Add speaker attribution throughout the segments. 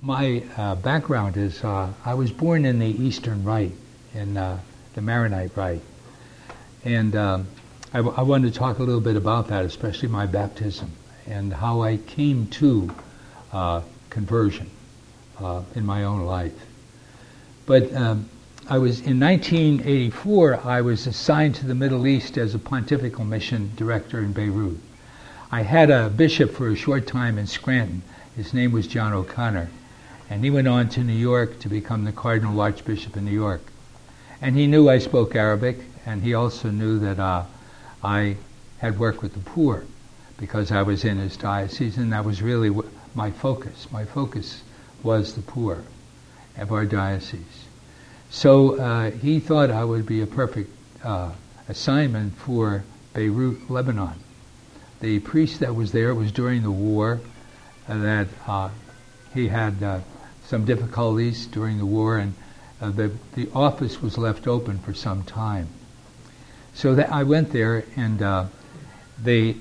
Speaker 1: My background is I was born in the Eastern Rite, in the Maronite Rite. And I wanted to talk a little bit about that, especially my baptism and how I came to conversion in my own life. But I was in 1984. I was assigned to the Middle East as a pontifical mission director in Beirut. I had a bishop for a short time in Scranton. His name was John O'Connor, and he went on to New York to become the Cardinal Archbishop in New York. And he knew I spoke Arabic, and he also knew that I had worked with the poor because I was in his diocese, and that was really my focus. My focus was the poor of our diocese. So he thought I would be a perfect assignment for Beirut, Lebanon. The priest that was there was during the war, that he had some difficulties during the war, and the office was left open for some time. So that I went there, and the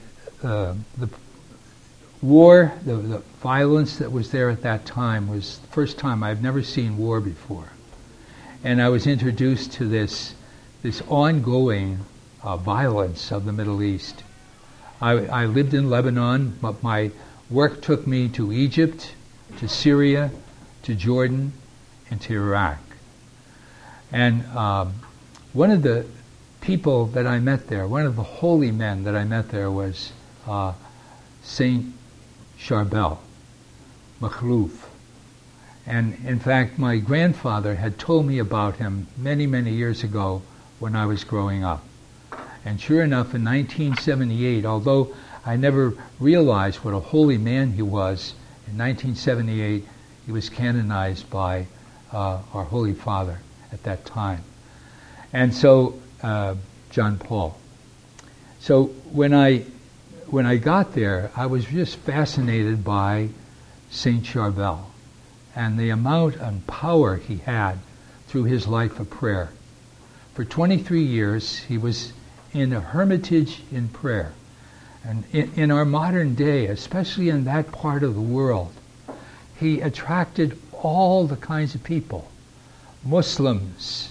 Speaker 1: war, the violence that was there at that time was the first time. I've never seen war before. And I was introduced to this ongoing violence of the Middle East. I lived in Lebanon, but my work took me to Egypt, to Syria, to Jordan, and to Iraq. And one of the people that I met there, one of the holy men that I met there was Saint Charbel Makhlouf. And in fact, my grandfather had told me about him many, many years ago when I was growing up. And sure enough, in 1978, although I never realized what a holy man he was, in 1978 he was canonized by our Holy Father at that time. And so, John Paul. So when I got there, I was just fascinated by Saint Charbel and the amount and power he had through his life of prayer. For 23 years, he was in a hermitage in prayer. And in our modern day, especially in that part of the world, he attracted all the kinds of people. Muslims,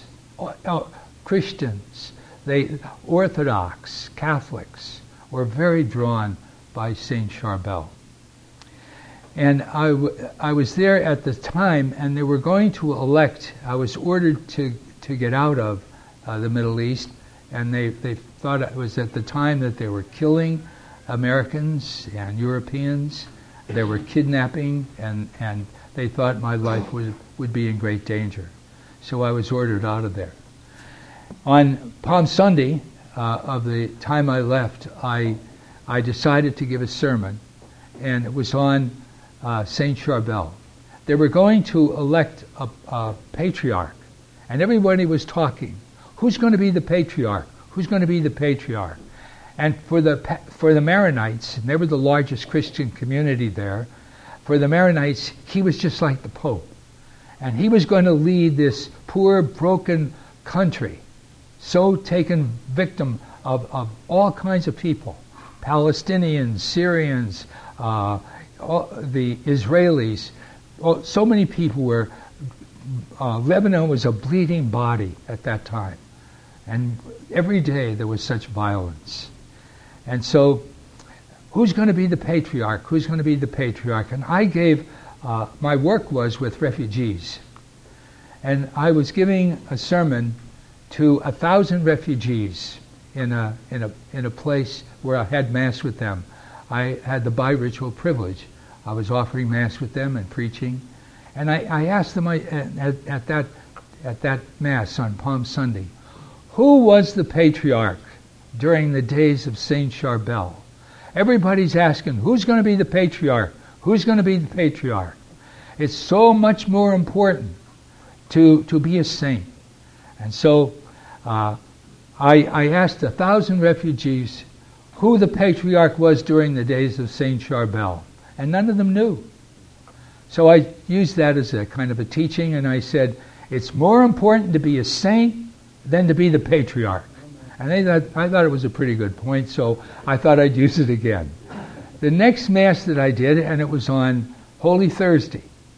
Speaker 1: Christians, Orthodox, Catholics were very drawn by Saint Charbel. And I was there at the time, and they were going to elect. I was ordered to get out of the Middle East, and they thought it was at the time that they were killing Americans and Europeans. They were kidnapping, and they thought my life would be in great danger. So I was ordered out of there. On Palm Sunday of the time I left, I decided to give a sermon, and it was on Saint Charbel. They were going to elect a patriarch, and everybody was talking. Who's going to be the patriarch? Who's going to be the patriarch? And for the Maronites, and they were the largest Christian community there, for the Maronites, he was just like the Pope. And he was going to lead this poor, broken country, so taken victim of all kinds of people, Palestinians, Syrians, the Israelis. So many people were. Lebanon was a bleeding body at that time, and every day there was such violence. And so, who's going to be the patriarch? Who's going to be the patriarch? And I gave. My work was with refugees, and I was giving a sermon to 1,000 refugees in a place where I had Mass with them. I had the bi-ritual privilege. I was offering Mass with them and preaching, and I asked them at that Mass on Palm Sunday, who was the patriarch during the days of Saint Charbel? Everybody's asking, who's going to be the patriarch? Who's going to be the patriarch? It's so much more important to be a saint. And so I asked 1,000 refugees who the patriarch was during the days of Saint Charbel, and none of them knew. So I used that as a kind of a teaching, and I said, it's more important to be a saint than to be the patriarch. And I thought it was a pretty good point, so I thought I'd use it again. The next Mass that I did, and it was on Holy Thursday,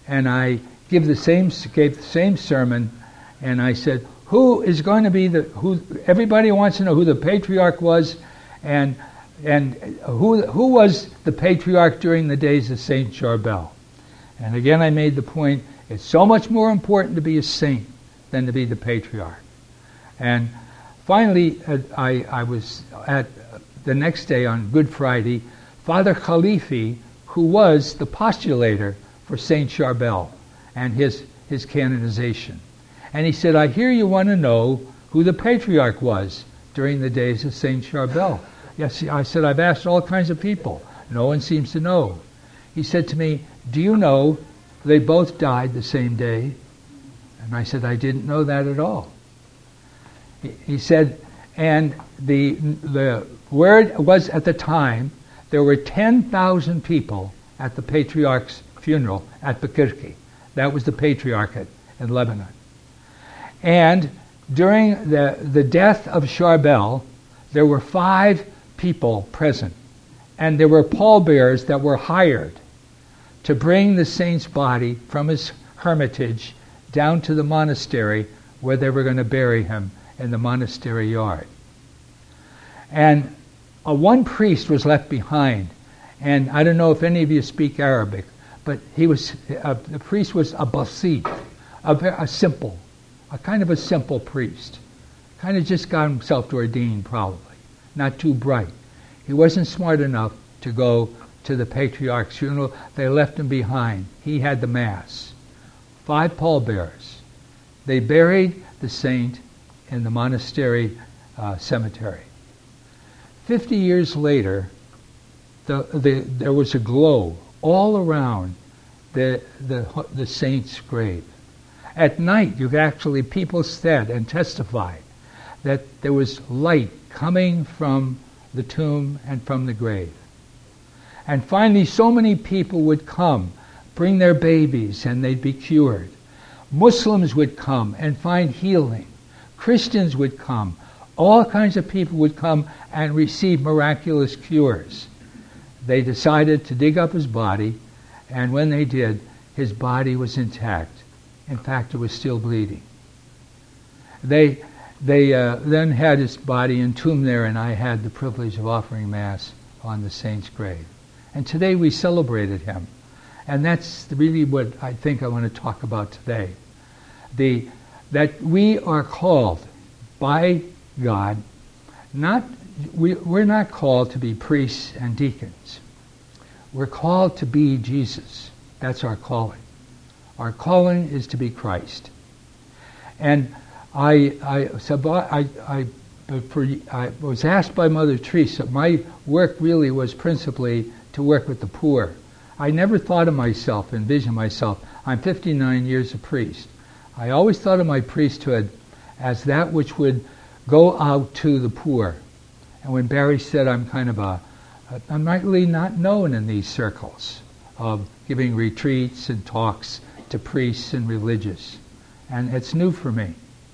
Speaker 1: and I gave the same sermon, and I said, who is going to be everybody wants to know who the patriarch was, and who was the patriarch during the days of Saint Charbel. And again I made the point, it's so much more important to be a saint than to be the patriarch. And finally, I was at the next day on Good Friday, Father Khalifi, who was the postulator for Saint Charbel and his canonization. And he said, I hear you want to know who the patriarch was during the days of Saint Charbel. Yes, I said, I've asked all kinds of people. No one seems to know. He said to me, do you know they both died the same day? And I said, I didn't know that at all. He said, and the word was at the time, there were 10,000 people at the patriarch's funeral at Bakirki. That was the patriarchate in Lebanon. And during the death of Charbel, there were 5 people present. And there were pallbearers that were hired to bring the saint's body from his hermitage down to the monastery where they were going to bury him in the monastery yard. And one priest was left behind. And I don't know if any of you speak Arabic, but the priest was a basit, a kind of a simple priest. Kind of just got himself ordained probably. Not too bright. He wasn't smart enough to go to the patriarch's funeral. They left him behind. He had the mass. 5 pallbearers. They buried the saint in the monastery cemetery. 50 years later, there was a glow all around the saint's grave. At night, people said and testified that there was light coming from the tomb and from the grave. And finally, so many people would come, bring their babies, and they'd be cured. Muslims would come and find healing. Christians would come. All kinds of people would come and receive miraculous cures. They decided to dig up his body, and when they did, his body was intact. In fact, it was still bleeding. They then had his body entombed there, and I had the privilege of offering Mass on the saint's grave. And today we celebrated him. And that's really what I think I want to talk about today. That we are called by God, we're not called to be priests and deacons. We're called to be Jesus. That's our calling. Our calling is to be Christ. And I was asked by Mother Teresa, my work really was principally to work with the poor. I never thought of myself, envisioned myself. I'm 59 years a priest. I always thought of my priesthood as that which would go out to the poor. And when Barry said I'm really not known in these circles of giving retreats and talks to priests and religious. And it's new for me.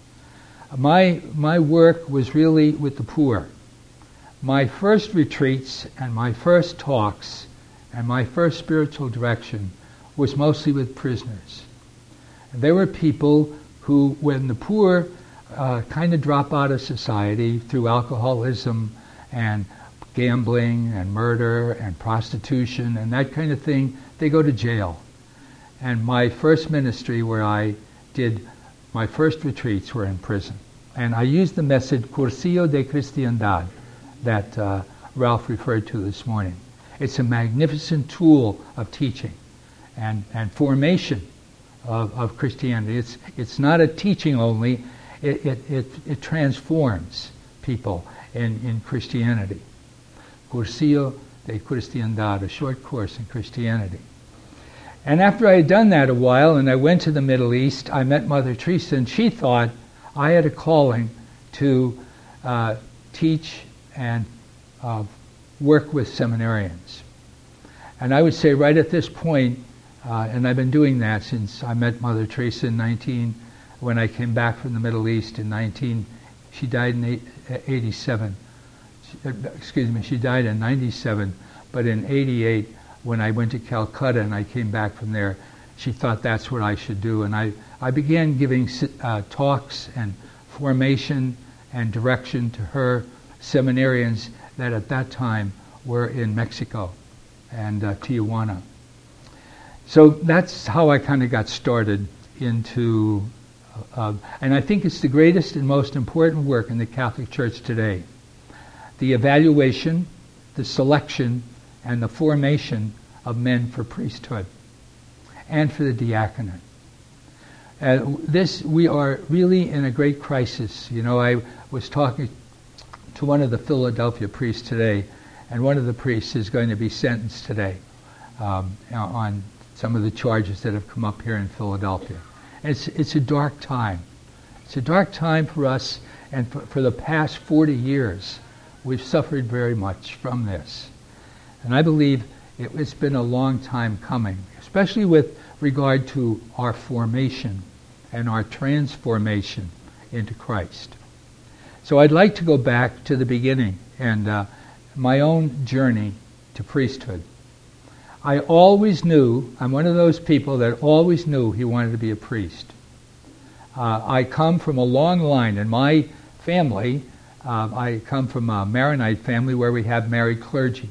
Speaker 1: My work was really with the poor. My first retreats and my first talks and my first spiritual direction was mostly with prisoners. There were people who, when the poor kind of drop out of society through alcoholism and gambling and murder and prostitution and that kind of thing, they go to jail. And my first ministry where I did my first retreats were in prison. And I used the message Cursillo de Cristiandad that Ralph referred to this morning. It's a magnificent tool of teaching and formation of Christianity. It's not a teaching only, it transforms people in Christianity. Cursillo de Cristiandad, a short course in Christianity. And after I had done that a while and I went to the Middle East, I met Mother Teresa, and she thought I had a calling to teach and work with seminarians. And I would say right at this point, and I've been doing that since I met Mother Teresa in when I came back from the Middle East in she died in 87. She died in 97, but in 88, when I went to Calcutta and I came back from there, she thought that's what I should do. And I began giving talks and formation and direction to her seminarians that at that time were in Mexico and Tijuana. So that's how I kind of got started into, and I think it's the greatest and most important work in the Catholic Church today. The evaluation, the selection, and the formation of men for priesthood and for the diaconate. We are really in a great crisis. You know, I was talking to one of the Philadelphia priests today, and one of the priests is going to be sentenced today on some of the charges that have come up here in Philadelphia. And it's a dark time. It's a dark time for us, and for the past 40 years, we've suffered very much from this. And I believe it's been a long time coming, especially with regard to our formation and our transformation into Christ. So I'd like to go back to the beginning and my own journey to priesthood. I always knew, I'm one of those people that always knew he wanted to be a priest. I come from a long line in my family. I come from a Maronite family where we have married clergy.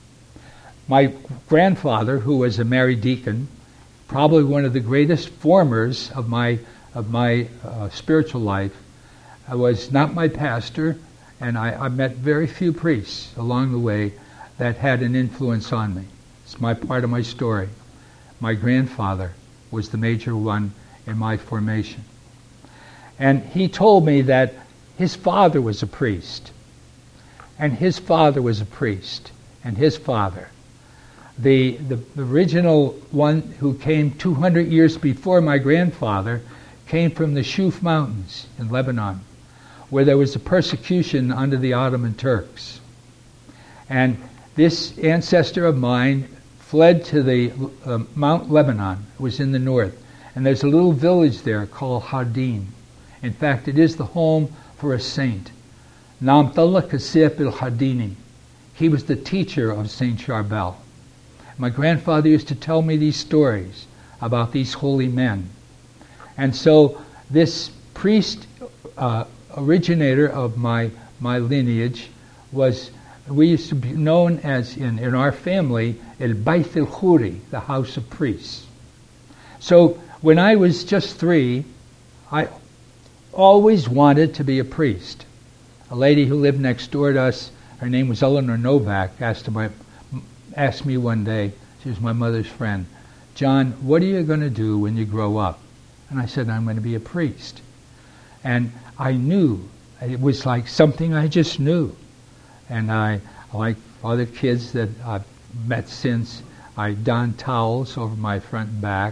Speaker 1: My grandfather, who was a married deacon, probably one of the greatest formers of my spiritual life, was not my pastor, and I met very few priests along the way that had an influence on me. It's my part of my story. My grandfather was the major one in my formation. And he told me that his father was a priest, and his father was a priest, and his father. The original one who came 200 years before my grandfather came from the Shuf Mountains in Lebanon, where there was a persecution under the Ottoman Turks. And this ancestor of mine fled to the Mount Lebanon. It was in the north. And there's a little village there called Hadin. In fact, it is the home for a saint, Namtallah Kasif el-Hadini. He was the teacher of Saint Charbel. My grandfather used to tell me these stories about these holy men. And so this priest originator of my lineage we used to be known as, in our family, El Bait el Khuri, the house of priests. So when I was just 3, I always wanted to be a priest. A lady who lived next door to us, her name was Eleanor Novak, asked me one day, she was my mother's friend, "John, what are you going to do when you grow up?" And I said, "I'm going to be a priest." And I knew, it was like something I just knew. And I, like other kids that I've met since, I donned towels over my front and back,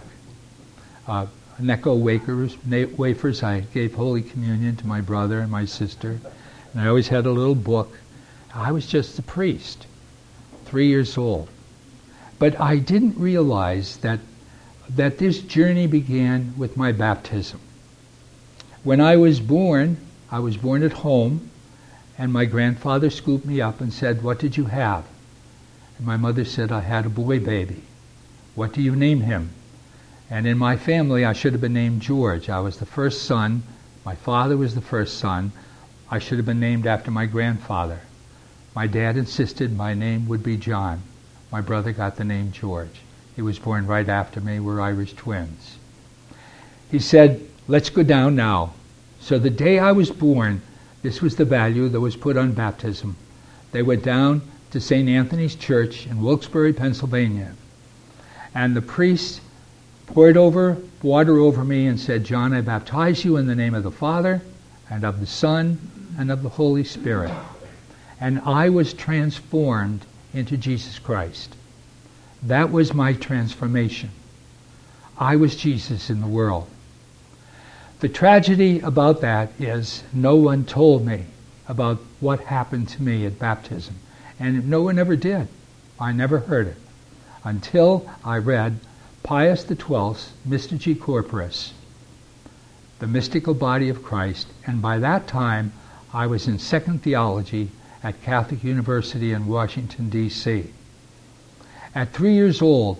Speaker 1: Necco wafers. I gave Holy Communion to my brother and my sister. And I always had a little book. I was just a priest, 3 years old. But I didn't realize that this journey began with my baptism. When I was born at home, and my grandfather scooped me up and said, "What did you have?" And my mother said, "I had a boy baby." "What do you name him?" And in my family, I should have been named George. I was the first son. My father was the first son. I should have been named after my grandfather. My dad insisted my name would be John. My brother got the name George. He was born right after me. We're Irish twins. He said, "Let's go down now." So the day I was born, this was the value that was put on baptism. They went down to St. Anthony's Church in Wilkes-Barre, Pennsylvania. And the priest poured water over me and said, "John, I baptize you in the name of the Father and of the Son and of the Holy Spirit." And I was transformed into Jesus Christ. That was my transformation. I was Jesus in the world. The tragedy about that is no one told me about what happened to me at baptism. And no one ever did. I never heard it until I read Pius XII's Mystici Corporis, the mystical body of Christ. And by that time, I was in second theology at Catholic University in Washington, D.C. At 3 years old,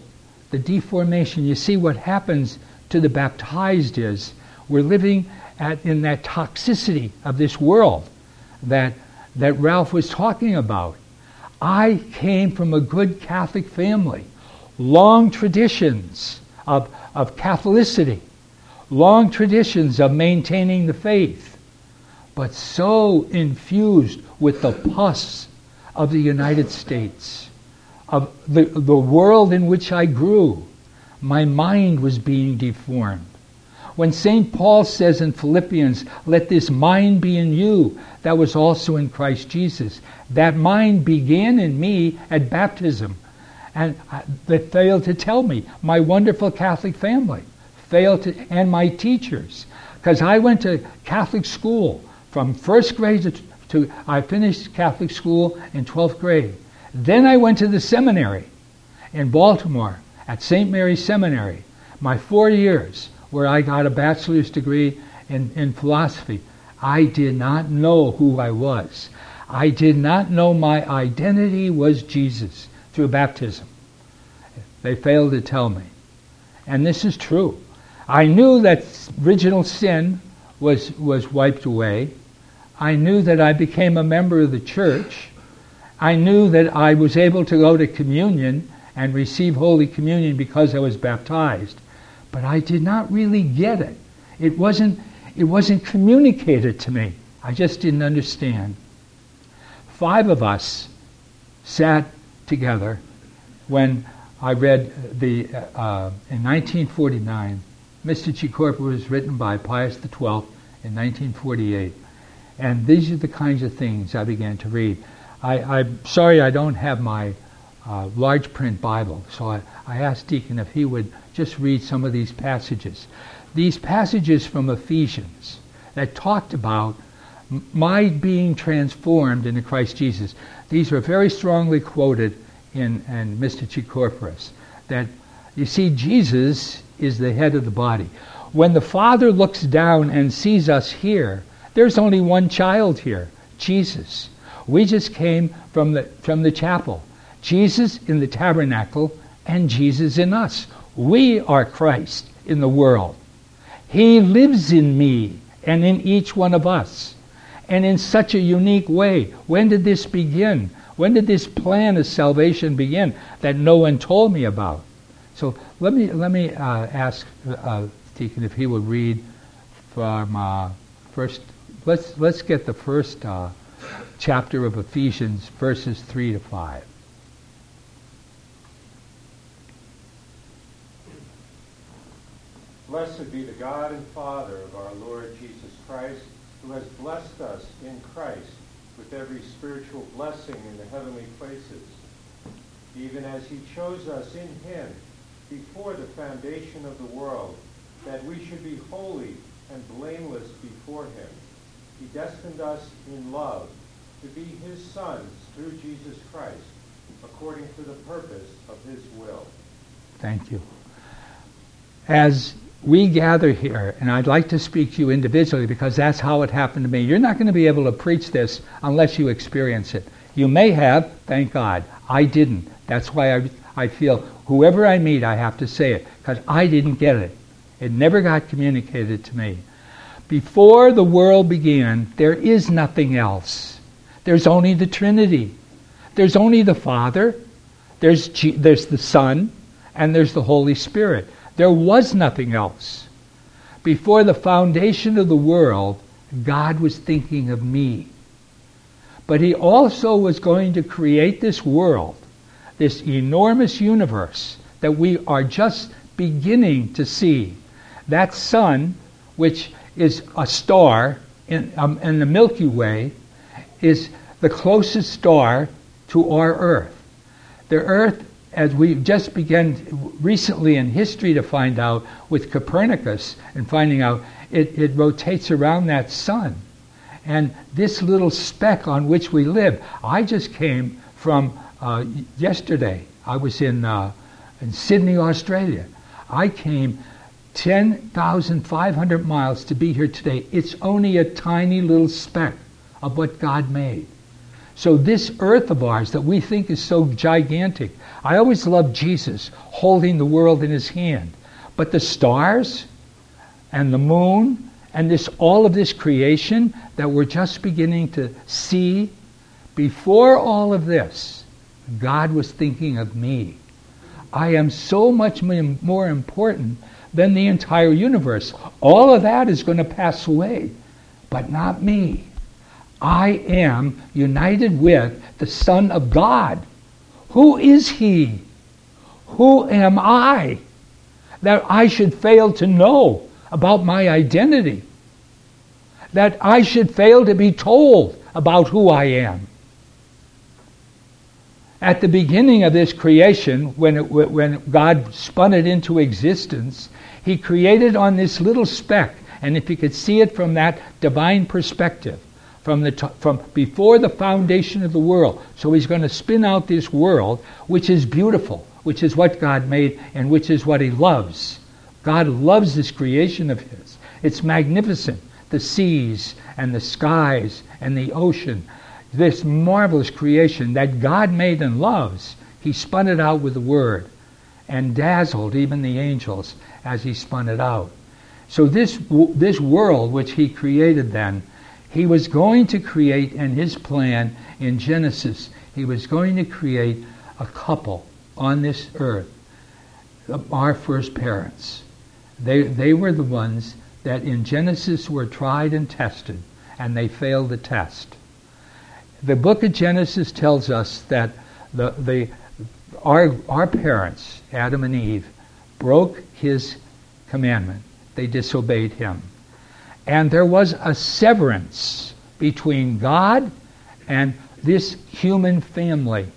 Speaker 1: the deformation. You see, what happens to the baptized is we're living in that toxicity of this world that Ralph was talking about. I came from a good Catholic family, long traditions of Catholicity, long traditions of maintaining the faith, but so infused with the pus of the United States, of the world in which I grew. My mind was being deformed. When St. Paul says in Philippians, let this mind be in you, that was also in Christ Jesus. That mind began in me at baptism. And they failed to tell me. My wonderful Catholic family failed to, and my teachers. Because I went to Catholic school from first grade to I finished Catholic school in 12th grade. Then I went to the seminary in Baltimore at St. Mary's Seminary. My 4 years where I got a bachelor's degree in philosophy. I did not know who I was. I did not know my identity was Jesus through baptism. They failed to tell me. And this is true. I knew that original sin was wiped away. I knew that I became a member of the church. I knew that I was able to go to communion and receive Holy Communion because I was baptized. But I did not really get it. It wasn't communicated to me. I just didn't understand. 5 of us sat together when I read in 1949, Mystici Corpora was written by Pius XII in 1948. And these are the kinds of things I began to read. I'm sorry I don't have my large print Bible, so I asked Deacon if he would just read some of these passages. These passages from Ephesians that talked about my being transformed into Christ Jesus. These are very strongly quoted in Mystici Corporis. That, you see, Jesus is the head of the body. When the Father looks down and sees us here, there's only one child here, Jesus. We just came from the chapel. Jesus in the tabernacle and Jesus in us. We are Christ in the world. He lives in me and in each one of us. And in such a unique way. When did this begin? When did this plan of salvation begin that no one told me about? So let me ask Deacon if he would read from first. Let's get the first chapter of Ephesians, verses 3 to 5.
Speaker 2: Blessed be the God and Father of our Lord Jesus Christ, who has blessed us in Christ with every spiritual blessing in the heavenly places, even as he chose us in him before the foundation of the world, that we should be holy and blameless before him. He destined us in love to be his sons through Jesus Christ, according to the purpose of his will.
Speaker 1: Thank you. As we gather here, and I'd like to speak to you individually because that's how it happened to me. You're not going to be able to preach this unless you experience it. You may have, thank God. I didn't. That's why I feel whoever I meet, I have to say it, because I didn't get it. It never got communicated to me. Before the world began, there is nothing else. There's only the Trinity. There's only the Father, there's the Son, and there's the Holy Spirit. There was nothing else. Before the foundation of the world, God was thinking of me. But he also was going to create this world, this enormous universe that we are just beginning to see. That sun, which is a star in the Milky Way, is the closest star to our Earth. The Earth, as we just began recently in history to find out with Copernicus and finding out, it rotates around that sun. And this little speck on which we live, I just came from yesterday. I was in Sydney, Australia. I came 10,500 miles to be here today. It's only a tiny little speck of what God made. So this earth of ours that we think is so gigantic, I always loved Jesus holding the world in his hand. But the stars and the moon and all of this creation that we're just beginning to see, before all of this, God was thinking of me. I am so much more important than the entire universe. All of that is going to pass away, but not me. I am united with the Son of God. Who is he? Who am I that I should fail to know about my identity? That I should fail to be told about who I am? At the beginning of this creation, when God spun it into existence, he created on this little speck, and if you could see it from that divine perspective, from before the foundation of the world. So he's going to spin out this world, which is beautiful, which is what God made, and which is what he loves. God loves this creation of his. It's magnificent. The seas and the skies and the ocean. This marvelous creation that God made and loves. He spun it out with the Word and dazzled even the angels as he spun it out. So this world which he created then, he was going to create, in his plan in Genesis, he was going to create a couple on this earth, our first parents. They were the ones that in Genesis were tried and tested, and they failed the test. The book of Genesis tells us that our parents, Adam and Eve, broke his commandment. They disobeyed him. And there was a severance between God and this human family.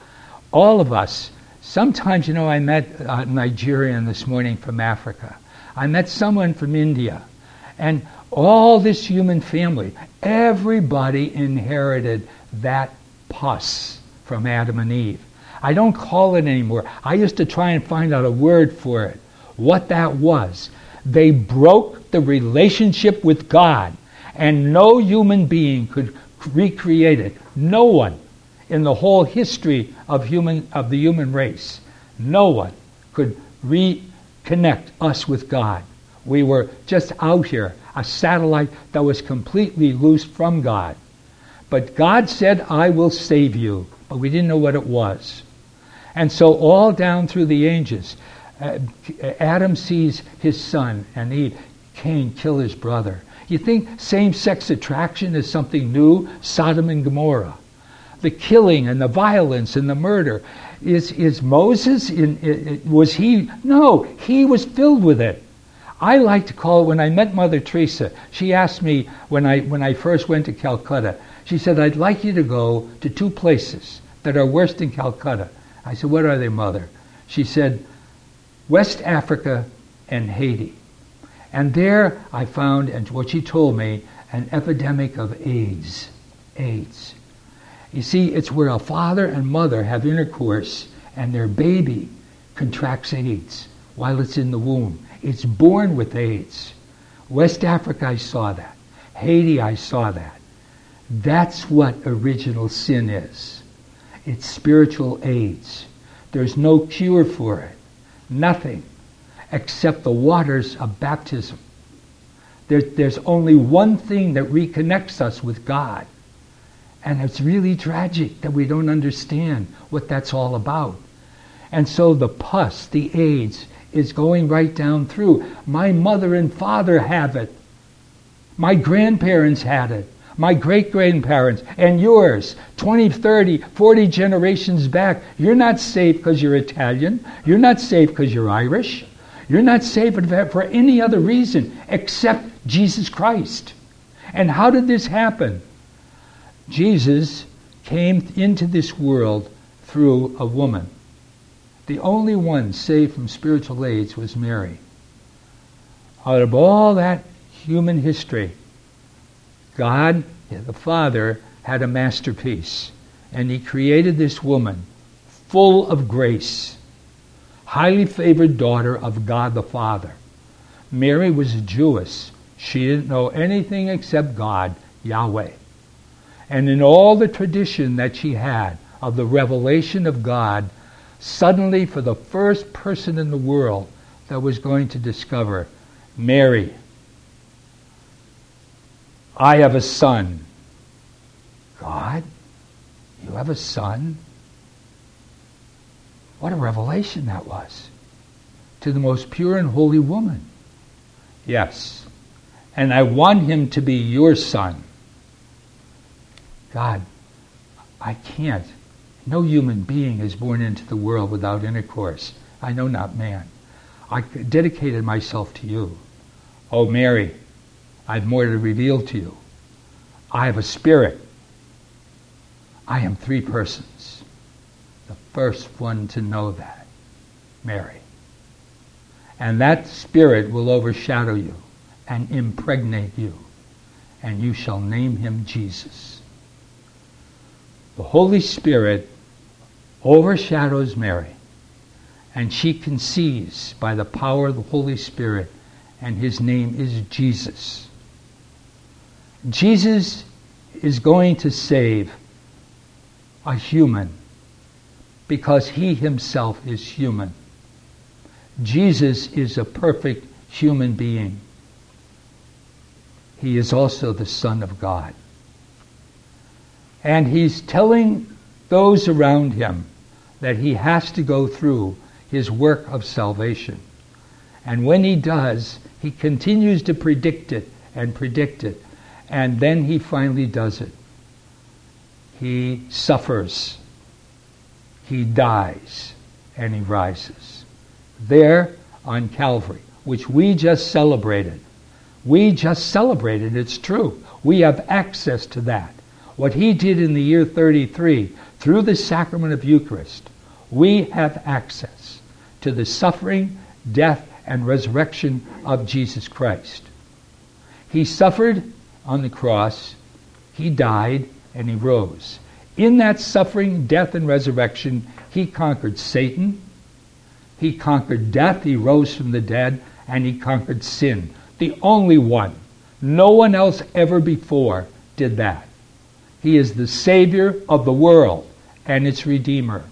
Speaker 1: All of us. Sometimes, I met a Nigerian this morning from Africa. I met someone from India. And all this human family, everybody inherited that pus from Adam and Eve. I don't call it anymore. I used to try and find out a word for it, what that was. They broke the relationship with God, and no human being could recreate it. No one in the whole history of the human race, no one could reconnect us with God. We were just out here, a satellite that was completely loose from God. But God said, I will save you. But we didn't know what it was. And so all down through the ages, Adam sees his son, and Cain kill his brother. You think same-sex attraction is something new? Sodom and Gomorrah. The killing and the violence and the murder. Is Moses, was he? No, he was filled with it. I like to call it, when I met Mother Teresa, she asked me when I first went to Calcutta, she said, I'd like you to go to two places that are worse than Calcutta. I said, what are they, Mother? She said, West Africa and Haiti. And there I found, and what she told me, an epidemic of AIDS. AIDS. You see, it's where a father and mother have intercourse and their baby contracts AIDS while it's in the womb. It's born with AIDS. West Africa, I saw that. Haiti, I saw that. That's what original sin is. It's spiritual AIDS. There's no cure for it. Nothing except the waters of baptism. There's only one thing that reconnects us with God. And it's really tragic that we don't understand what that's all about. And so the pus, the AIDS, is going right down through. My mother and father have it. My grandparents had it. My great-grandparents and yours, 20, 30, 40 generations back. You're not saved because you're Italian. You're not saved because you're Irish. You're not saved for any other reason except Jesus Christ. And how did this happen? Jesus came into this world through a woman. The only one saved from spiritual AIDS was Mary. Out of all that human history, God, the Father, had a masterpiece. And he created this woman, full of grace, highly favored daughter of God the Father. Mary was a Jewess. She didn't know anything except God, Yahweh. And in all the tradition that she had of the revelation of God, suddenly for the first person in the world that was going to discover, Mary, I have a son. God, you have a son? What a revelation that was to the most pure and holy woman. Yes, and I want him to be your son. God, I can't. No human being is born into the world without intercourse. I know not man. I dedicated myself to you. Oh, Mary, I have more to reveal to you. I have a spirit. I am three persons. The first one to know that, Mary. And that spirit will overshadow you and impregnate you, and you shall name him Jesus. The Holy Spirit overshadows Mary, and she conceives by the power of the Holy Spirit, and his name is Jesus. Jesus is going to save a human because he himself is human. Jesus is a perfect human being. He is also the Son of God. And he's telling those around him that he has to go through his work of salvation. And when he does, he continues to predict it, and then he finally does it. He suffers, he dies, and he rises. There on Calvary, which we just celebrated. We just celebrated, it's true. We have access to that. What he did in the year 33, through the sacrament of Eucharist, we have access to the suffering, death, and resurrection of Jesus Christ. He suffered on the cross, he died, and he rose. In that suffering, death, and resurrection, he conquered Satan, he conquered death, he rose from the dead, and he conquered sin. The only one. No one else ever before did that. He is the Savior of the world and its Redeemer.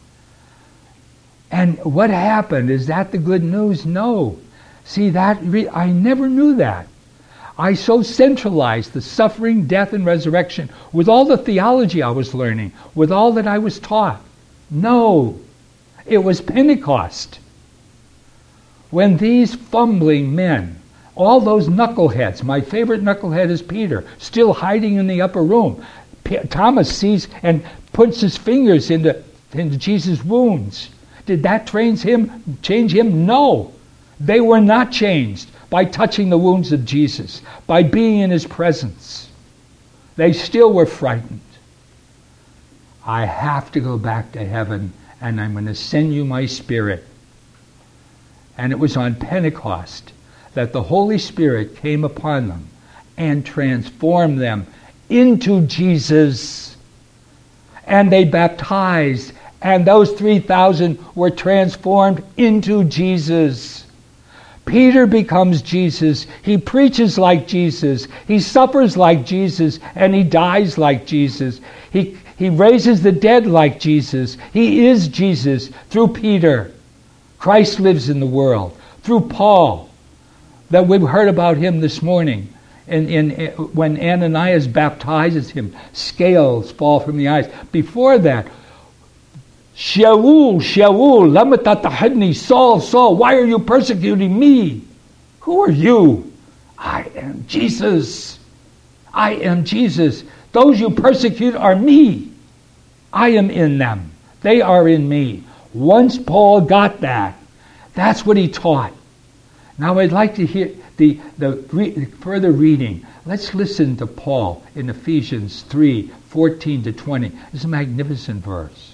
Speaker 1: And what happened? Is that the good news? No. See, I never knew that. I so centralized the suffering, death, and resurrection with all the theology I was learning, with all that I was taught. No. It was Pentecost. When these fumbling men, all those knuckleheads, my favorite knucklehead is Peter, still hiding in the upper room. Thomas sees and puts his fingers into Jesus' wounds. Did that change him? No. They were not changed by touching the wounds of Jesus, by being in his presence. They still were frightened. I have to go back to heaven, and I'm going to send you my Spirit. And it was on Pentecost that the Holy Spirit came upon them and transformed them into Jesus. And they baptized, and those 3,000 were transformed into Jesus. Peter becomes Jesus. He preaches like Jesus. He suffers like Jesus, and he dies like Jesus. He raises the dead like Jesus. He is Jesus through Peter. Christ lives in the world. Through Paul, that we've heard about him this morning. When Ananias baptizes him, scales fall from the eyes. Before that, Shaul, Shaul, lama tatahadni, Saul, Saul, why are you persecuting me? Who are you? I am Jesus. I am Jesus. Those you persecute are me. I am in them. They are in me. Once Paul got that, that's what he taught. Now I'd like to hear the further reading. Let's listen to Paul in Ephesians 3:14-20. It's a magnificent verse.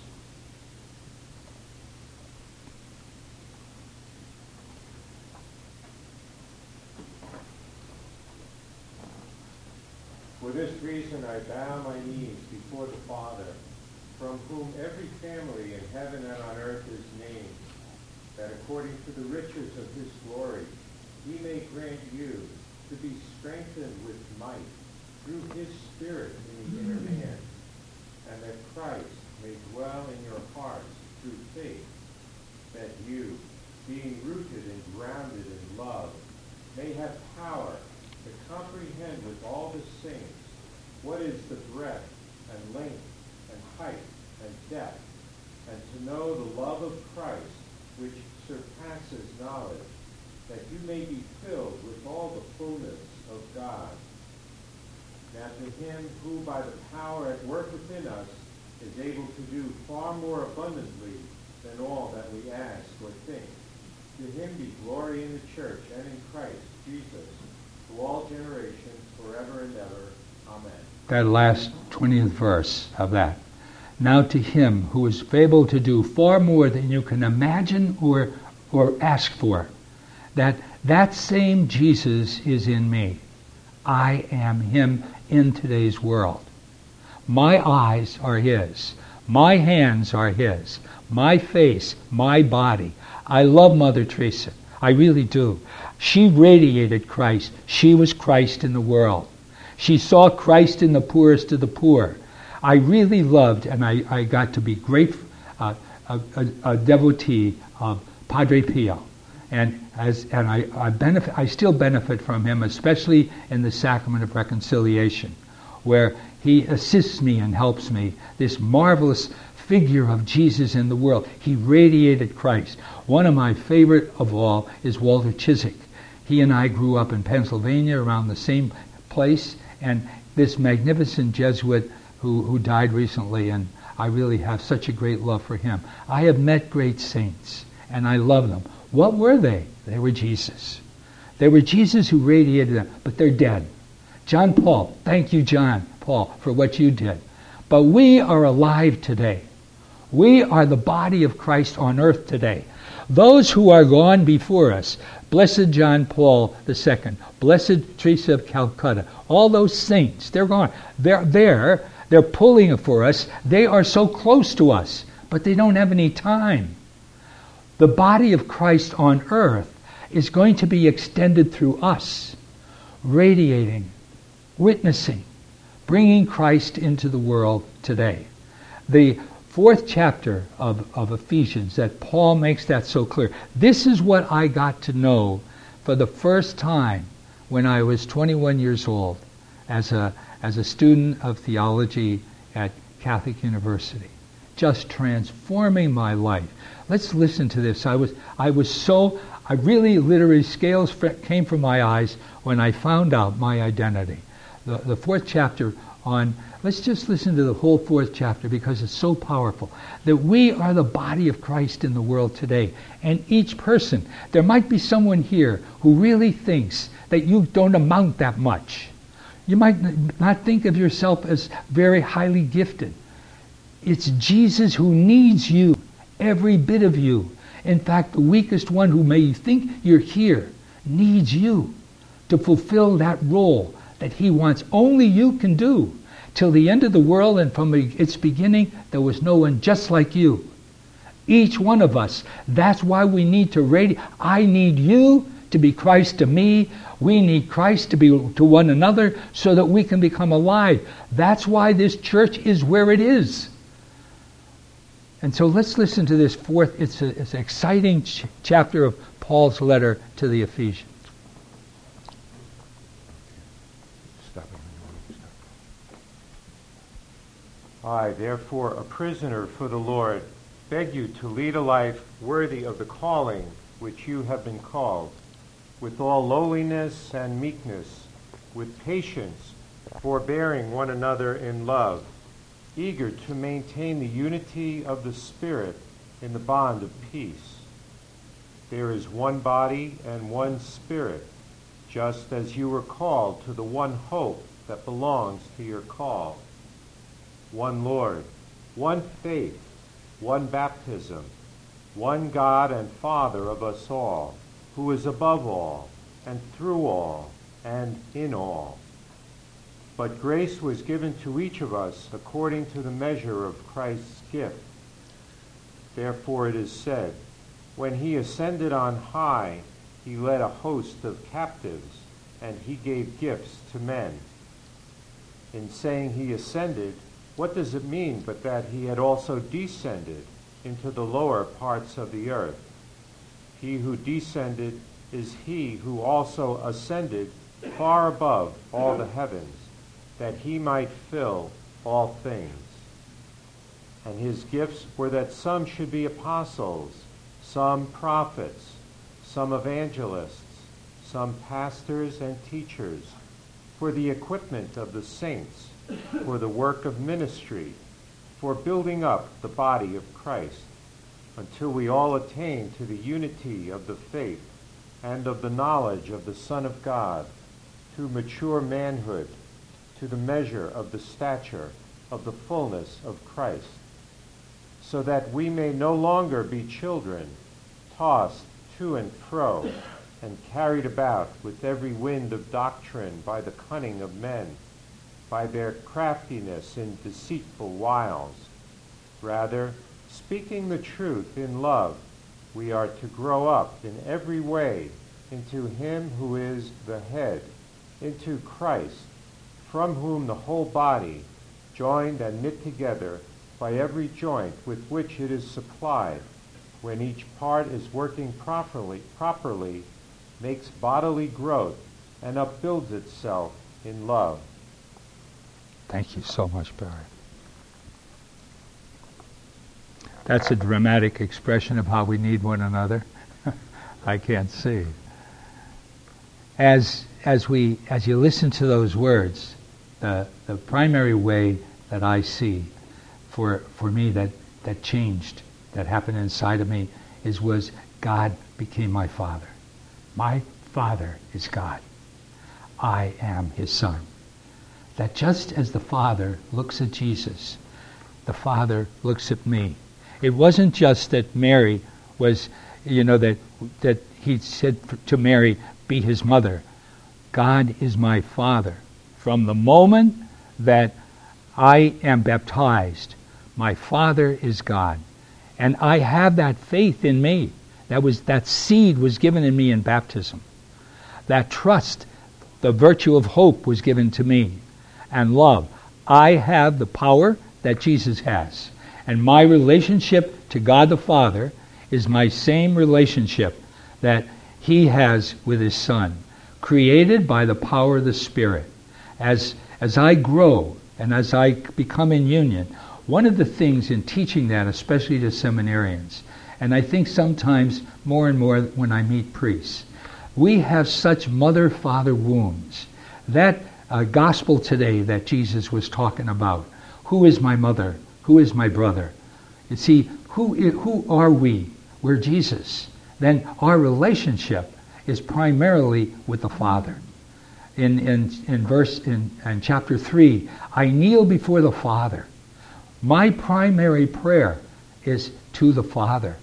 Speaker 2: For this reason I bow my knees before the Father, from whom every family in heaven and on earth is named, that according to the riches of his glory he may grant you to be strengthened with might through his Spirit in the inner man, and that Christ may dwell in your hearts through faith, that you, being rooted and grounded in love, may have power to comprehend with all the saints what is the breadth and length and height and depth, and to know the love of Christ, which surpasses knowledge, that you may be filled with all the fullness of God. Now to him who by the power at work within us is able to do far more abundantly than all that we ask or think, to him be glory in the church and in Christ Jesus, to all generations, forever and ever. Amen.
Speaker 1: That last 20th verse of that. Now to him who is able to do far more than you can imagine or ask for, that same Jesus is in me. I am him in today's world. My eyes are his. My hands are his. My face, my body. I love Mother Teresa. I really do. She radiated Christ. She was Christ in the world. She saw Christ in the poorest of the poor. I really loved, and I got to be a devotee of Padre Pio. I still benefit from him, especially in the sacrament of reconciliation, where he assists me and helps me. This marvelous figure of Jesus in the world. He radiated Christ. One of my favorite of all is Walter Chiswick. He and I grew up in Pennsylvania around the same place, and this magnificent Jesuit who died recently, and I really have such a great love for him. I have met great saints, and I love them. What were they? They were Jesus. They were Jesus who radiated them, but they're dead. John Paul, thank you, John Paul, for what you did. But we are alive today. We are the body of Christ on earth today. Those who are gone before us, Blessed John Paul II, Blessed Teresa of Calcutta, all those saints, they're gone. They're there. They're pulling for us. They are so close to us, but they don't have any time. The body of Christ on earth is going to be extended through us, radiating, witnessing, bringing Christ into the world today. The 4th chapter of Ephesians, that Paul makes that so clear. This is what I got to know for the first time when I was 21 years old as a student of theology at Catholic University. Just transforming my life. Let's listen to this. I really literally scales came from my eyes when I found out my identity. The 4th chapter on, let's just listen to the whole 4th chapter because it's so powerful. That we are the body of Christ in the world today. And each person, there might be someone here who really thinks that you don't amount that much. You might not think of yourself as very highly gifted. It's Jesus who needs you, every bit of you. In fact, the weakest one who may think you're here needs you to fulfill that role that he wants only you can do. Till the end of the world and from its beginning, there was no one just like you. Each one of us. That's why we need to radiate. I need you to be Christ to me. We need Christ to be to one another so that we can become alive. That's why this church is where it is. And so let's listen to this 4th. It's an exciting chapter of Paul's letter to the Ephesians.
Speaker 2: I, therefore, a prisoner for the Lord, beg you to lead a life worthy of the calling which you have been called, with all lowliness and meekness, with patience, forbearing one another in love, eager to maintain the unity of the Spirit in the bond of peace. There is one body and one Spirit, just as you were called to the one hope that belongs to your call. One Lord, one faith, one baptism, one God and Father of us all, who is above all, and through all, and in all. But grace was given to each of us according to the measure of Christ's gift. Therefore it is said, when he ascended on high, he led a host of captives, and he gave gifts to men. In saying he ascended, what does it mean but that he had also descended into the lower parts of the earth? He who descended is he who also ascended far above all the heavens, that he might fill all things. And his gifts were that some should be apostles, some prophets, some evangelists, some pastors and teachers, for the equipment of the saints, for the work of ministry, for building up the body of Christ, until we all attain to the unity of the faith and of the knowledge of the Son of God, to mature manhood, to the measure of the stature of the fullness of Christ, so that we may no longer be children, tossed to and fro, and carried about with every wind of doctrine by the cunning of men, by their craftiness in deceitful wiles. Rather, speaking the truth in love, we are to grow up in every way into him who is the head, into Christ, from whom the whole body, joined and knit together by every joint with which it is supplied, when each part is working properly, makes bodily growth and upbuilds itself in love.
Speaker 1: Thank you so much, Barry. That's a dramatic expression of how we need one another. I can't see. As you listen to those words, the primary way that I see for me that changed, that happened inside of me, was God became my Father. My Father is God. I am His Son. That just as the Father looks at Jesus, the Father looks at me. It wasn't just that Mary was, that He said to Mary, be His mother. God is my Father. From the moment that I am baptized, my Father is God. And I have that faith in me. That seed was given in me in baptism. That trust, the virtue of hope was given to me. And love. I have the power that Jesus has. And my relationship to God the Father is my same relationship that He has with His Son, created by the power of the Spirit. As I grow and as I become in union, one of the things in teaching that, especially to seminarians, and I think sometimes more and more when I meet priests, we have such mother-father wounds. That gospel today that Jesus was talking about, who is my mother? Who is my brother? You see, who are we? We're Jesus. Then our relationship is primarily with the Father. In chapter 3, I kneel before the Father. My primary prayer is to the Father.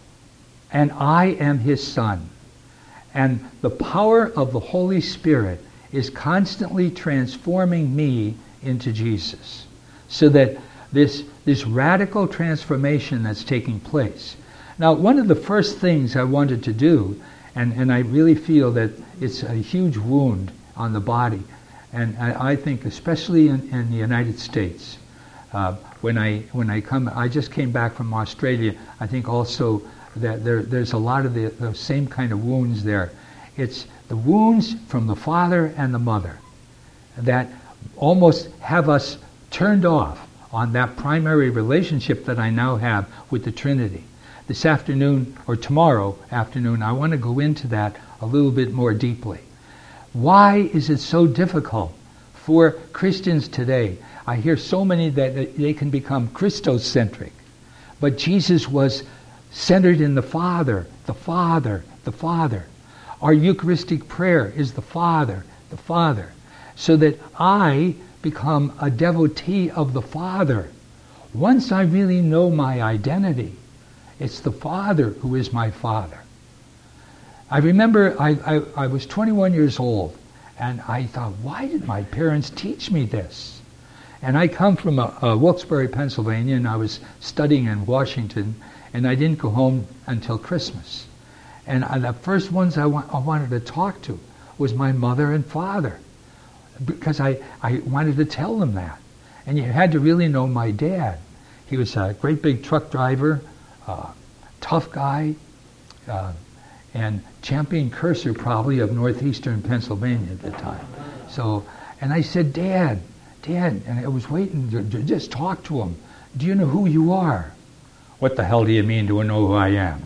Speaker 1: And I am His Son. And the power of the Holy Spirit is constantly transforming me into Jesus. So that this radical transformation that's taking place. Now, one of the first things I wanted to do, and I really feel that it's a huge wound on the body, and I think especially in the United States, when I come, I just came back from Australia. I think also that there's a lot of the same kind of wounds there. It's the wounds from the father and the mother that almost have us turned off on that primary relationship that I now have with the Trinity. This afternoon, or tomorrow afternoon, I want to go into that a little bit more deeply. Why is it so difficult for Christians today? I hear so many that they can become Christocentric. But Jesus was centered in the Father, the Father, the Father. Our Eucharistic prayer is the Father, the Father. So that I become a devotee of the Father. Once I really know my identity, it's the Father who is my Father. I remember I was 21 years old, and I thought, why did my parents teach me this? And I come from Wilkes-Barre, Pennsylvania, and I was studying in Washington, and I didn't go home until Christmas. And the first ones I wanted to talk to was my mother and father. because I wanted to tell them that. And you had to really know my dad. He was a great big truck driver, tough guy, and champion curser probably of northeastern Pennsylvania at the time. So, and I said, Dad, and I was waiting to just talk to him. Do you know who you are? What the hell do you mean, do I know who I am?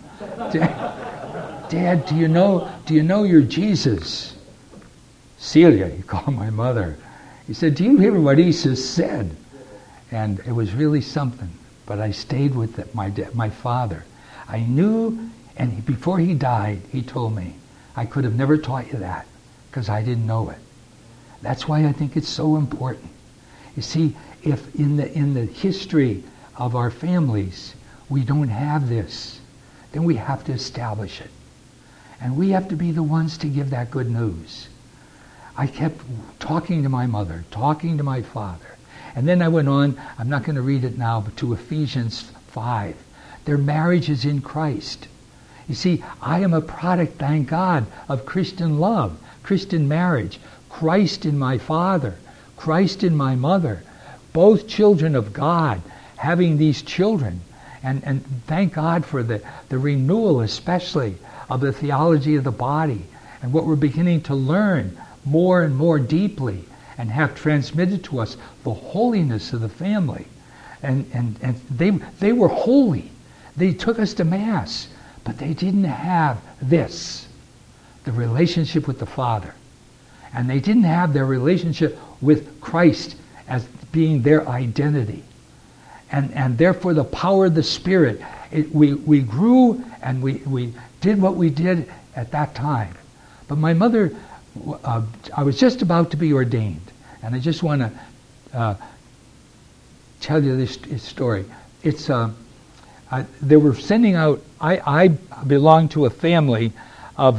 Speaker 1: Dad, do you know you're Jesus? Celia, he called my mother. He said, do you hear what Isis said? And it was really something. But I stayed with my father. I knew, and before he died, he told me, I could have never taught you that because I didn't know it. That's why I think it's so important. You see, if in the history of our families we don't have this, then we have to establish it. And we have to be the ones to give that good news. I kept talking to my mother, talking to my father. And then I went on, I'm not going to read it now, but to Ephesians 5. Their marriage is in Christ. You see, I am a product, thank God, of Christian love, Christian marriage. Christ in my father, Christ in my mother, both children of God, having these children. And thank God for the renewal, especially, of the theology of the body and what we're beginning to learn more and more deeply and have transmitted to us the holiness of the family. And they were holy. They took us to Mass, but they didn't have this, the relationship with the Father. And they didn't have their relationship with Christ as being their identity. And therefore the power of the Spirit, we grew and we did what we did at that time. But my mother, I was just about to be ordained. And I just want to tell you this story. It's they were sending out, I belong to a family of,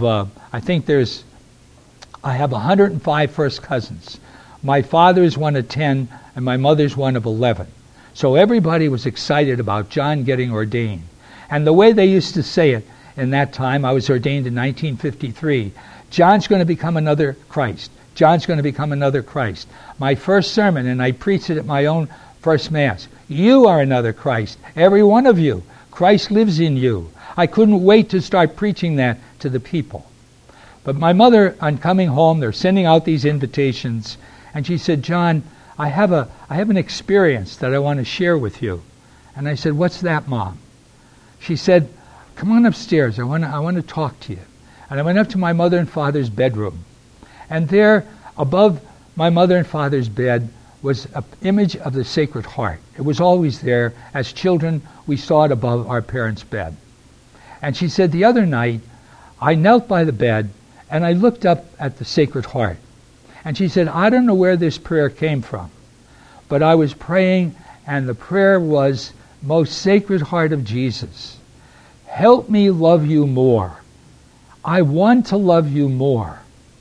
Speaker 1: I have 105 first cousins. My father is one of 10 and my mother's one of 11. So everybody was excited about John getting ordained. And the way they used to say it in that time, I was ordained in 1953, John's going to become another Christ. John's going to become another Christ. My first sermon, and I preached it at my own first Mass, you are another Christ. Every one of you. Christ lives in you. I couldn't wait to start preaching that to the people. But my mother, on coming home, they're sending out these invitations, and she said, John, I have an experience that I want to share with you. And I said, what's that, Mom? She said, come on upstairs. I want to talk to you. And I went up to my mother and father's bedroom. And there, above my mother and father's bed, was an image of the Sacred Heart. It was always there. As children, we saw it above our parents' bed. And she said, the other night, I knelt by the bed, and I looked up at the Sacred Heart. And she said, I don't know where this prayer came from, but I was praying, and the prayer was, Most Sacred Heart of Jesus, help me love you more. I want to love you more.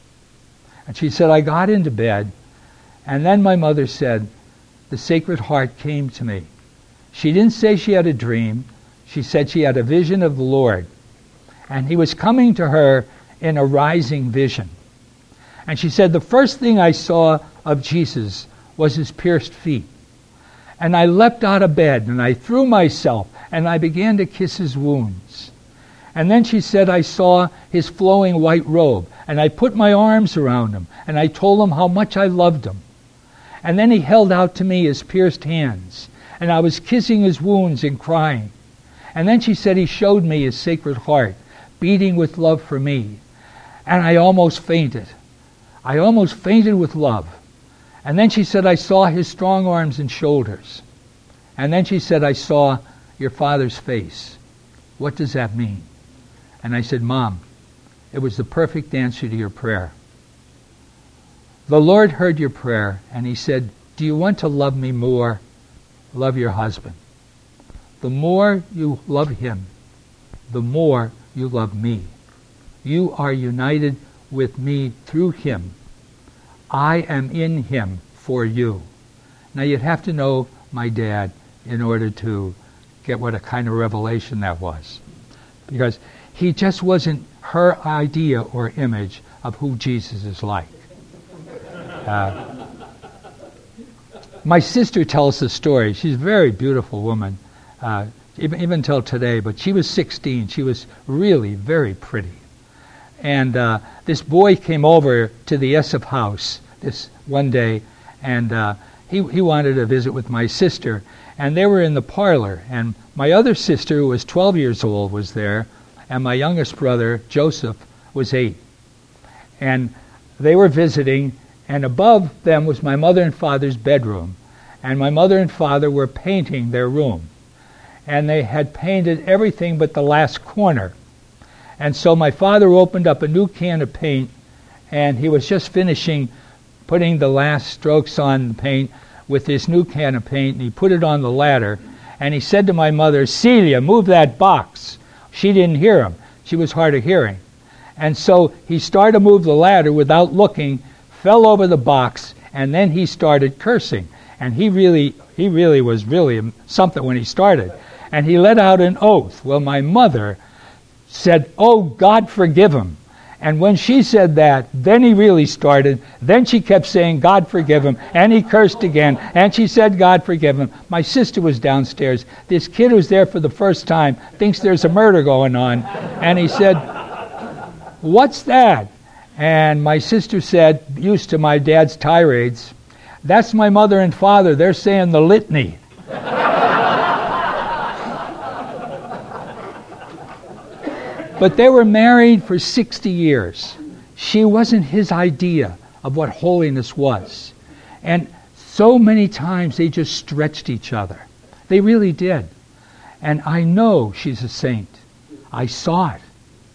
Speaker 1: And she said, I got into bed, and then my mother said, the Sacred Heart came to me. She didn't say she had a dream. She said she had a vision of the Lord. And he was coming to her in a rising vision. And she said, the first thing I saw of Jesus was his pierced feet. And I leapt out of bed, and I threw myself, and I began to kiss his wounds. And then she said, I saw his flowing white robe, and I put my arms around him, and I told him how much I loved him. And then he held out to me his pierced hands, and I was kissing his wounds and crying. And then she said he showed me his Sacred Heart, beating with love for me. And I almost fainted. I almost fainted with love. And then she said, I saw his strong arms and shoulders. And then she said, I saw your father's face. What does that mean? And I said, Mom, it was the perfect answer to your prayer. The Lord heard your prayer, and he said, do you want to love me more? Love your husband. The more you love him, the more you love me. You are united with me through him. I am in him for you. Now you'd have to know my dad in order to get what a kind of revelation that was. Because he just wasn't her idea or image of who Jesus is like. My sister tells the story. She's a very beautiful woman, even till today, but she was 16. She was really very pretty. And this boy came over to the Essup house this one day, and he wanted to visit with my sister. And they were in the parlor, and my other sister, who was 12 years old, was there, and my youngest brother, Joseph, was 8. And they were visiting, and above them was my mother and father's bedroom. And my mother and father were painting their room. And they had painted everything but the last corner. And so my father opened up a new can of paint, and he was just finishing putting the last strokes on the paint with this new can of paint, and he put it on the ladder. And he said to my mother, "Celia, move that box." She didn't hear him. She was hard of hearing. And so he started to move the ladder without looking, fell over the box, and then he started cursing. And he really was really something when he started. And he let out an oath. Well, my mother said, "Oh, God forgive him." And when she said that, then he really started. Then she kept saying, "God forgive him." And he cursed again. And she said, "God forgive him." My sister was downstairs. This kid who's there for the first time thinks there's a murder going on. And he said, "What's that?" And my sister said, used to my dad's tirades, "That's my mother and father. They're saying the litany." But they were married for 60 years. She wasn't his idea of what holiness was. And so many times they just stretched each other. They really did. And I know she's a saint. I saw it.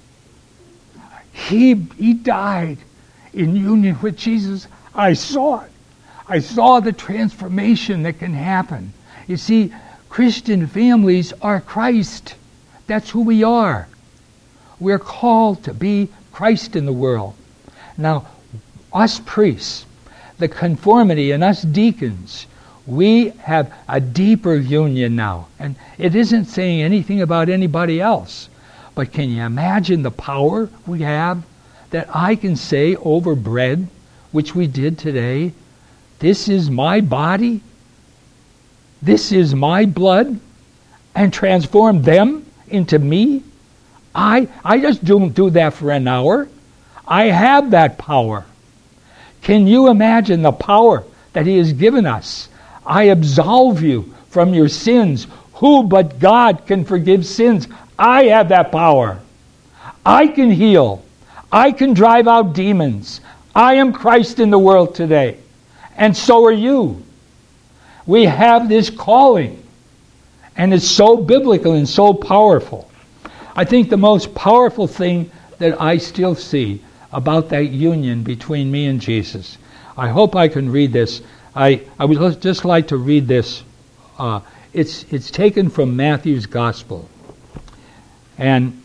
Speaker 1: He died in union with Jesus. I saw it. I saw the transformation that can happen. You see, Christian families are Christ. That's who we are. We're called to be Christ in the world. Now, us priests, the conformity, and us deacons, we have a deeper union now. And it isn't saying anything about anybody else. But can you imagine the power we have that I can say over bread, which we did today, "This is my body, this is my blood," and transform them into me? I just don't do that for an hour. I have that power. Can you imagine the power that He has given us? "I absolve you from your sins. Who but God can forgive sins?" I have that power. I can heal. I can drive out demons. I am Christ in the world today. And so are you. We have this calling. And it's so biblical and so powerful. I think the most powerful thing that I still see about that union between me and Jesus. I hope I can read this. I would just like to read this. It's taken from Matthew's Gospel. And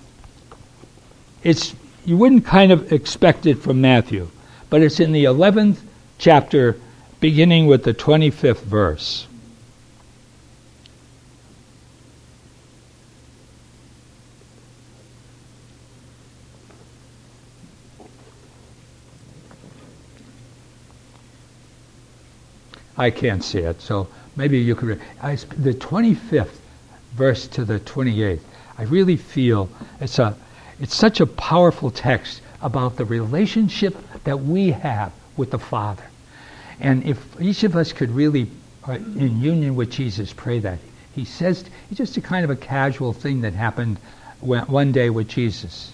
Speaker 1: you wouldn't kind of expect it from Matthew, but it's in the 11th chapter, beginning with the 25th verse. I can't see it, so maybe you could read. The 25th verse to the 28th. I really feel it's such a powerful text about the relationship that we have with the Father. And if each of us could really, in union with Jesus, pray that. He says, it's just a kind of a casual thing that happened one day with Jesus.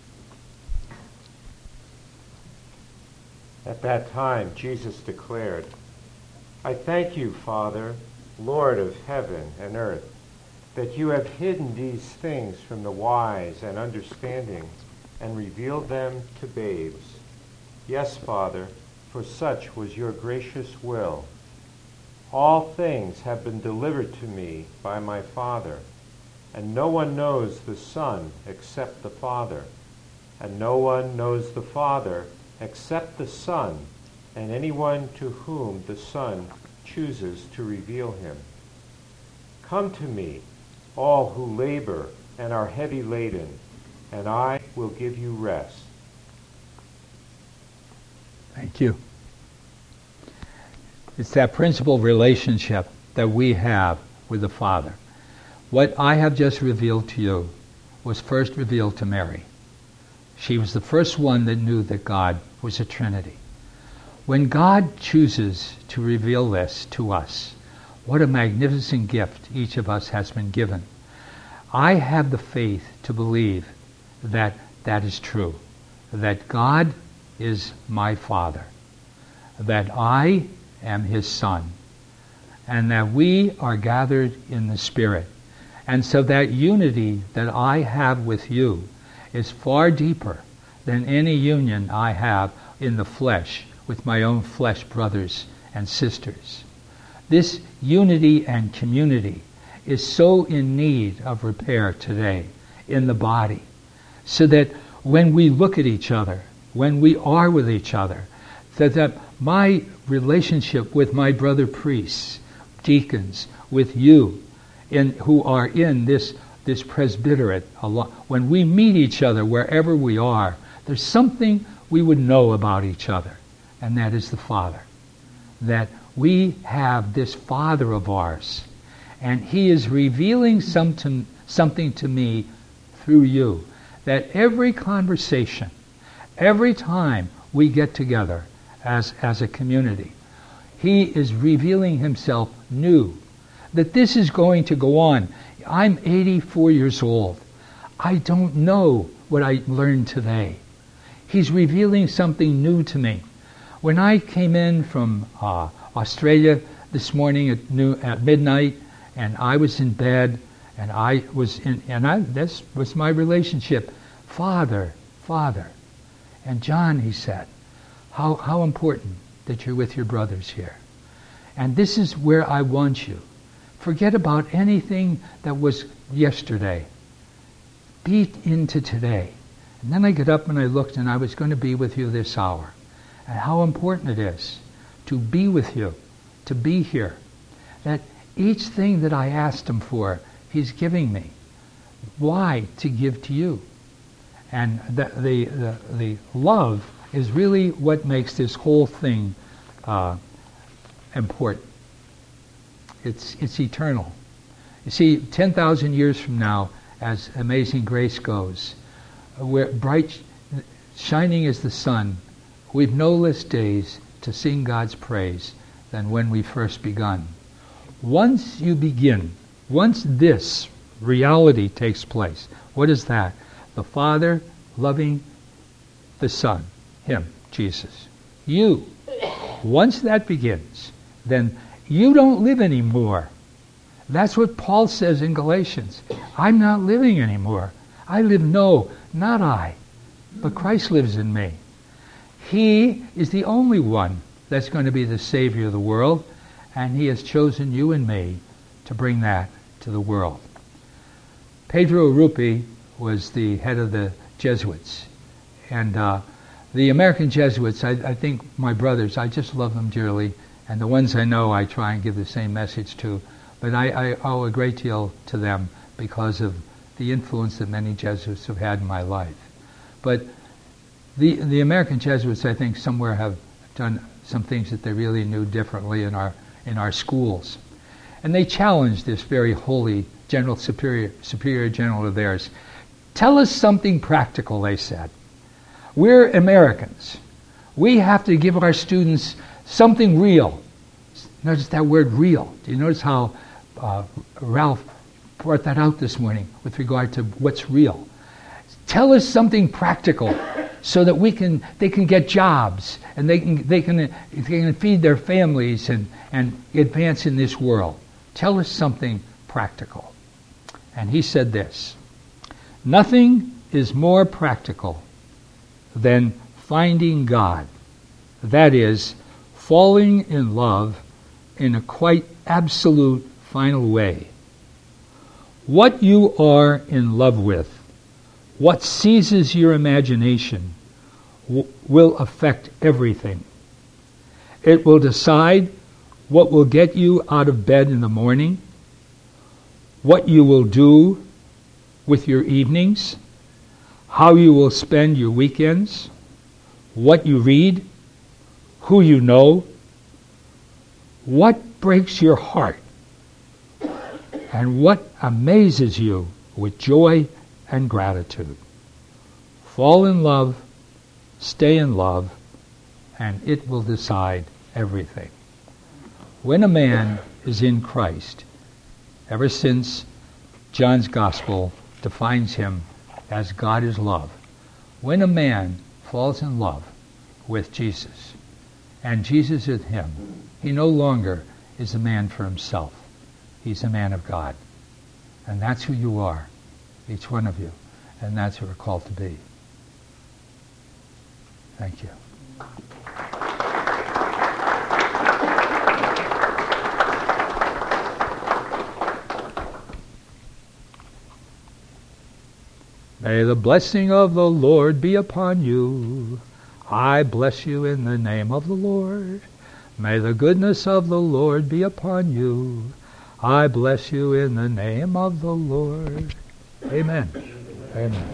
Speaker 2: At that time, Jesus declared, "I thank you, Father, Lord of heaven and earth, that you have hidden these things from the wise and understanding and revealed them to babes. Yes, Father, for such was your gracious will. All things have been delivered to me by my Father, and no one knows the Son except the Father, and no one knows the Father except the Son, and anyone to whom the Son chooses to reveal him. Come to me, all who labor and are heavy laden, and I will give you rest."
Speaker 1: Thank you. It's that principal relationship that we have with the Father. What I have just revealed to you was first revealed to Mary. She was the first one that knew that God was a Trinity. When God chooses to reveal this to us, what a magnificent gift each of us has been given. I have the faith to believe that that is true, that God is my Father, that I am His Son, and that we are gathered in the Spirit. And so that unity that I have with you is far deeper than any union I have in the flesh with my own flesh brothers and sisters. This unity and community is so in need of repair today in the body, so that when we look at each other, when we are with each other, that my relationship with my brother priests, deacons, with you, who are in this presbyterate, when we meet each other wherever we are, there's something we would know about each other, and that is the Father. That we have this Father of ours, and He is revealing something to me through you. That every conversation, every time we get together as a community, He is revealing Himself new. That this is going to go on. I'm 84 years old. I don't know what I learned today. He's revealing something new to me. When I came in from Australia this morning at midnight, and I was in bed, and this was my relationship, Father, Father. And John, he said, how important that you're with your brothers here. And this is where I want you. Forget about anything that was yesterday. Be into today. And then I got up and I looked, and I was going to be with you this hour. And how important it is to be with you, to be here. That each thing that I asked Him for, He's giving me. Why? To give to you. And the love is really what makes this whole thing important. It's eternal. You see, 10,000 years from now, as Amazing Grace goes, where bright, shining as the sun, we've no less days to sing God's praise than when we first begun. Once you begin, once this reality takes place, what is that? The Father loving the Son, Him, Jesus. You. Once that begins, then you don't live anymore. That's what Paul says in Galatians. I'm not living anymore. I live, no, not I, but Christ lives in me. He is the only one that's going to be the Savior of the world, and He has chosen you and me to bring that to the world. Pedro Rupi was the head of the Jesuits, and the American Jesuits, I think my brothers, I just love them dearly, and the ones I know I try and give the same message to, but I owe a great deal to them because of the influence that many Jesuits have had in my life. But the American Jesuits, I think, somewhere have done some things that they really knew differently in our schools. And they challenged this very holy General Superior General of theirs. Tell us something practical, they said. We're Americans. We have to give our students something real. Notice that word real. Do you notice how Ralph brought that out this morning with regard to what's real? Tell us something practical so that they can get jobs and they can feed their families and advance in this world. Tell us something practical. And he said this: nothing is more practical than finding God. That is, falling in love in a quite absolute final way. What you are in love with, what seizes your imagination, will affect everything. It will decide what will get you out of bed in the morning, what you will do with your evenings, how you will spend your weekends, what you read, who you know, What breaks your heart? And what amazes you with joy and gratitude? Fall in love, stay in love, and it will decide everything. When a man is in Christ, ever since John's Gospel defines him as God is love, when a man falls in love with Jesus, and Jesus is him, he no longer is a man for himself. He's a man of God. And that's who you are, each one of you. And that's who we're called to be. Thank you. May the blessing of the Lord be upon you. I bless you in the name of the Lord. May the goodness of the Lord be upon you. I bless you in the name of the Lord. Amen. Amen.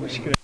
Speaker 1: was good.